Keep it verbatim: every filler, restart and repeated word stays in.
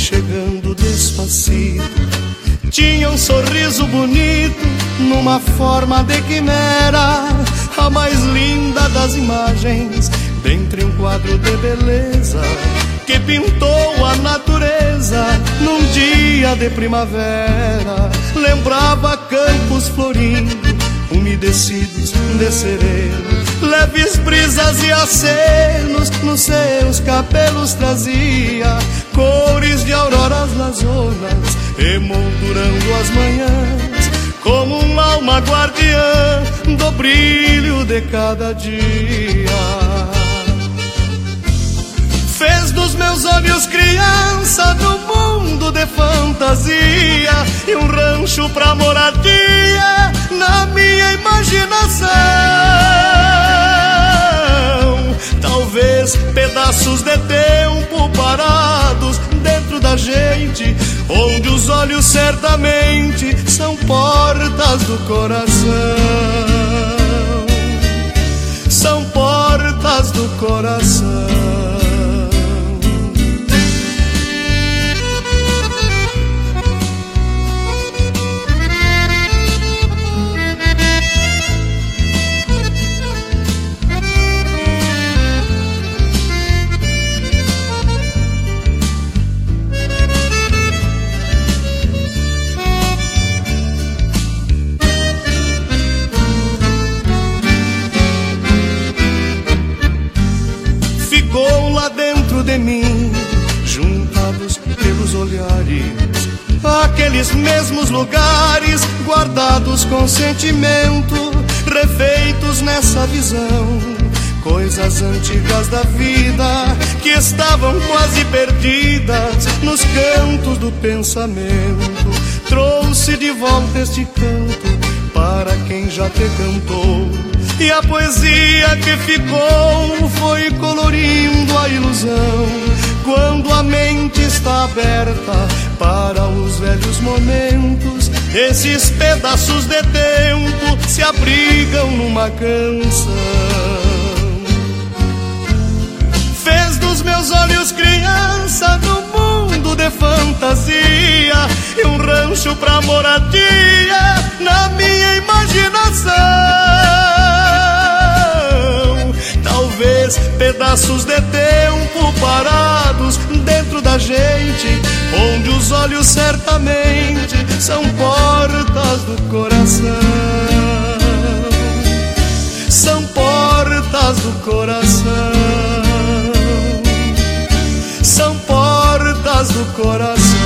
chegando despacito. Tinha um sorriso bonito, numa forma de quimera, a mais linda das imagens, dentre um quadro de beleza que pintou a natureza num dia de primavera. Lembrava campos florindo, umedecidos de sereno, leves brisas e acenos nos seus cabelos trazia cores de auroras nas zonas, emoldurando as manhãs como uma alma guardiã do brilho de cada dia. Fez dos meus olhos criança no mundo de fantasia e um rancho pra moradia na minha imaginação. Talvez pedaços de tempo parados dentro da gente, onde os olhos certamente são portas do coração. São portas do coração. Ficou lá dentro de mim, juntados pelos olhares, aqueles mesmos lugares guardados com sentimento, refeitos nessa visão, coisas antigas da vida que estavam quase perdidas nos cantos do pensamento. Trouxe de volta este canto para quem já te cantou, e a poesia que ficou foi colorindo a ilusão, quando a mente está aberta para os velhos momentos. Esses pedaços de tempo se abrigam numa canção. Fez dos meus olhos criança no mundo de fantasia e um rancho pra moradia na minha imaginação. Talvez pedaços de tempo parados dentro da gente, onde os olhos certamente são portas do coração. São portas do coração. São portas do coração.